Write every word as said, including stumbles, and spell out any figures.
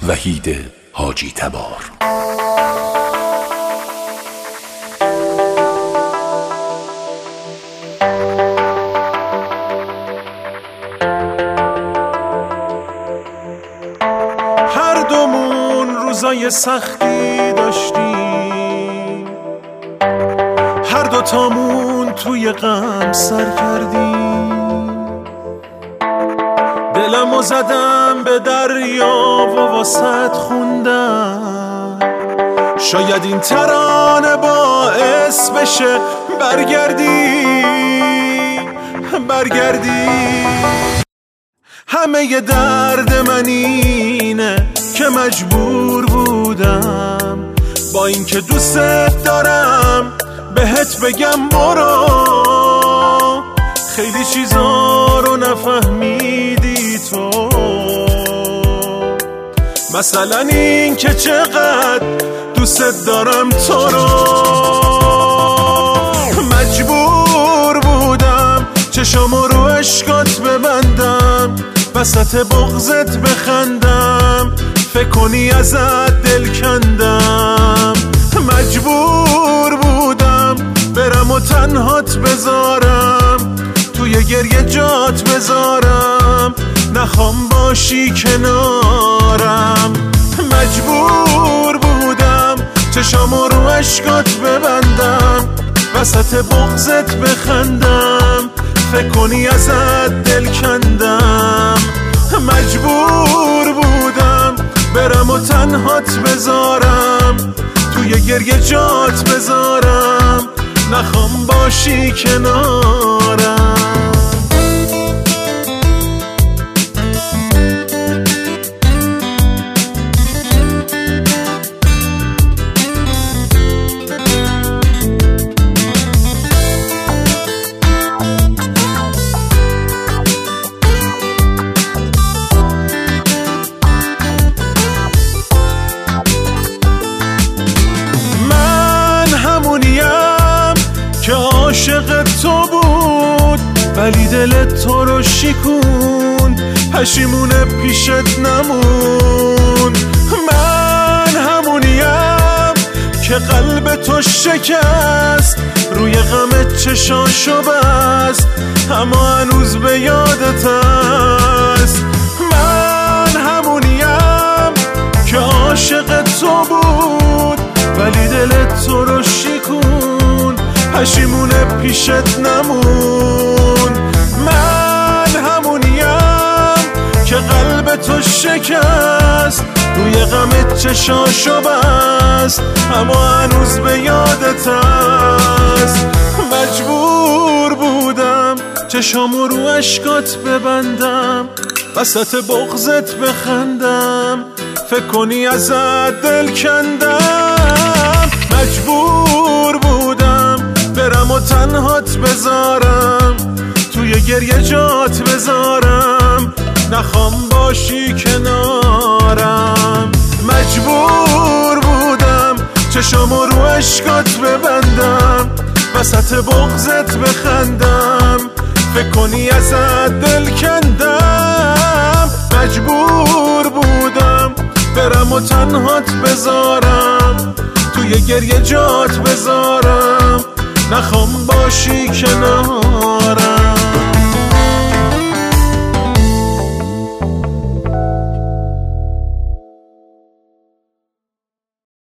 وحید حاجی تبار. هر دومون روزای سختی داشتیم، هر دوتامون توی غم سر کردیم. دلمو زدم به دریا و واسط خوندم، شاید این ترانه باعث بشه برگردی برگردی. همه ی درد من اینه که مجبور بودم با اینکه دوست دارم بهت بگم برو. خیلی چیزا رو نفهمیدی تو، مثلا این که چقدر دوست دارم تو رو. مجبور بودم چشامو رو عشقات ببندم، وسط بغضت بخندم، فکر کنی ازت دل کندم. مجبور بودم برم و تنهات بذارم، توی گریه جات بذارم، نخوام باشی کنارم. مجبور بودم چشامو رو عشقات ببندم، وسط بغضت بخندم، فکر کنی ازت دل کندم. مجبور بودم برم و تنهات بذارم، توی گریه جات بذارم، نخوام باشی کنارم. که عاشق تو بود ولی دل تو رو شکون، پشیمونه پیشت نمون. من همونیم که قلب تو شکست، روی غم چشاشو بست، اما هنوز به یادت هست. من همونیم که عاشق تو بود ولی دل تو رو شکون، پشیمونه پیشت نمون. من همونیم که قلب تو شکست، روی غم چشاشو بست، اما هنوز به یادت هست. مجبور بودم چشامو رو عشقات ببندم، وسط بغضت بخندم، فکر کنی ازت دل کندم. مجبور بودم برم و تنهات بذارم، توی گریه جات بذارم، نخوام باشی کنارم. مجبور بودم چشامو رو عشقات ببندم، وسط بغضت بخندم، فکر کنی ازت دل کندم. مجبور بودم برم و تنهات بذارم، توی گریه جات بذارم، نخوام باشی کنارم.